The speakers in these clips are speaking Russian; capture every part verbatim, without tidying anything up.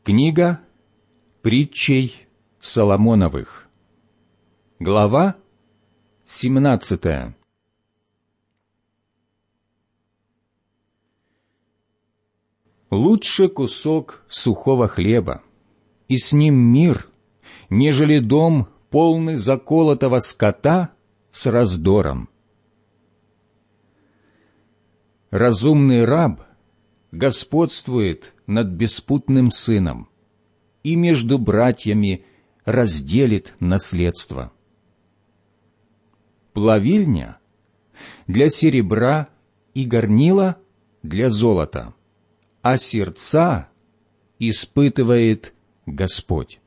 Книга притчей Соломоновых, глава семнадцатая. Лучше кусок сухого хлеба, и с ним мир, нежели дом, полный заколотого скота с раздором. Разумный раб господствует над беспутным сыном и между братьями разделит наследство. Плавильня для серебра и горнила для золота, а сердца испытывает Господь.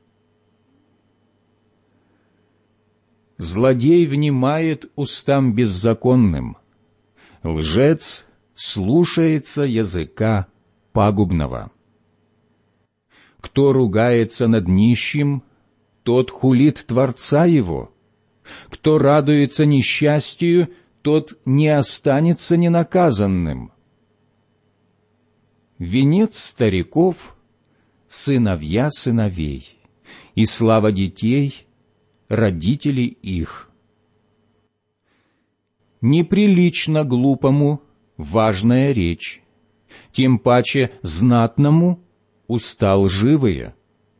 Злодей внимает устам беззаконным, лжец слушается языка пагубного. Кто ругается над нищим, тот хулит Творца его. Кто радуется несчастью, тот не останется ненаказанным. Венец стариков — сыновья сыновей, и слава детей — родители их. Неприлично глупому важная речь, тем паче знатному уста лживые.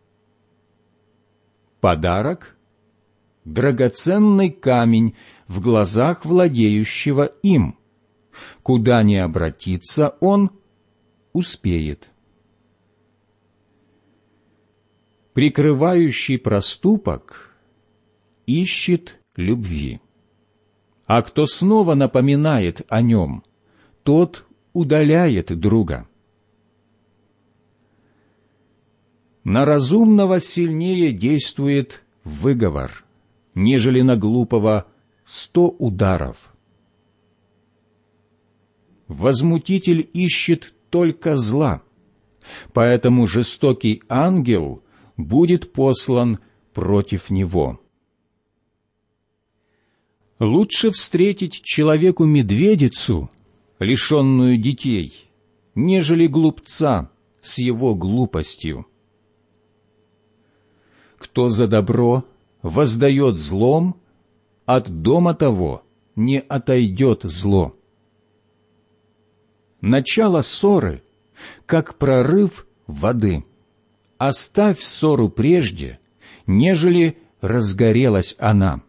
Подарок — драгоценный камень в глазах владеющего им. Куда ни обратится он, успеет. Прикрывающий проступок ищет любви, а кто снова напоминает о нем, тот удаляет друга. На разумного сильнее действует выговор, нежели на глупого сто ударов. Возмутитель ищет только зла, поэтому жестокий ангел будет послан против него. Лучше встретить человеку медведицу, лишенную детей, нежели глупца с его глупостью. Кто за добро воздает злом, от дома того не отойдет зло. Начало ссоры, как прорыв воды. Оставь ссору прежде, нежели разгорелась она.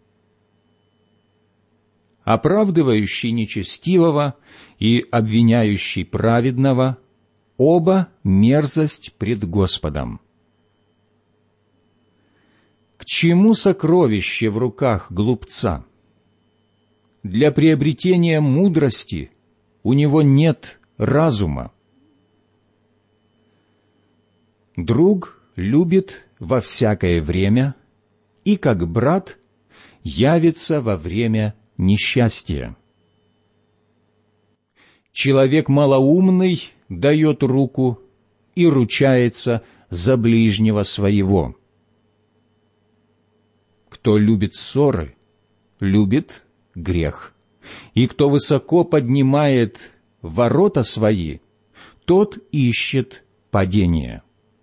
Оправдывающий нечестивого и обвиняющий праведного — оба мерзость пред Господом. К чему сокровище в руках глупца? Для приобретения мудрости у него нет разума. Друг любит во всякое время, и как брат явится во время несчастья. Человек малоумный дает руку и ручается за ближнего своего. Кто любит ссоры, любит грех, и кто высоко поднимает ворота свои, тот ищет падение.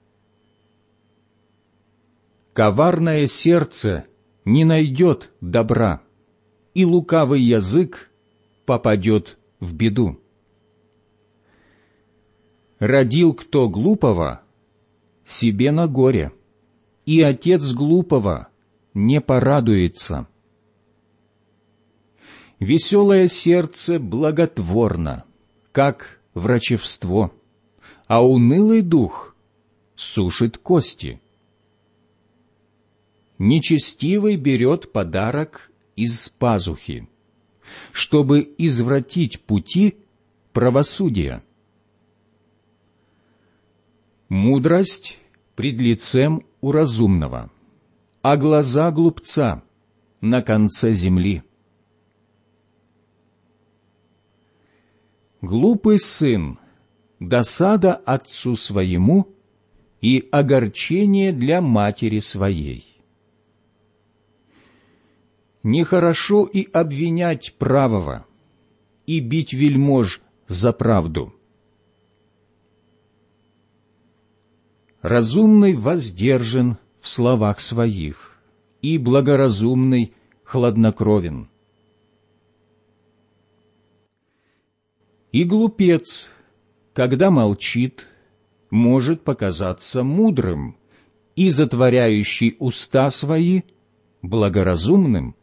Коварное сердце не найдет добра, и лукавый язык попадет в беду. Родил кто глупого, себе на горе, и отец глупого не порадуется. Веселое сердце благотворно, как врачевство, а унылый дух сушит кости. Нечестивый берет подарок из пазухи, чтобы извратить пути правосудия. Мудрость пред лицем у разумного, а глаза глупца на конце земли. Глупый сын — досада отцу своему и огорчение для матери своей. Нехорошо и обвинять правого, и бить вельмож за правду. разумный воздержан в словах своих, и благоразумный хладнокровен. И глупец, когда молчит, может показаться мудрым, и затворяющий уста свои благоразумным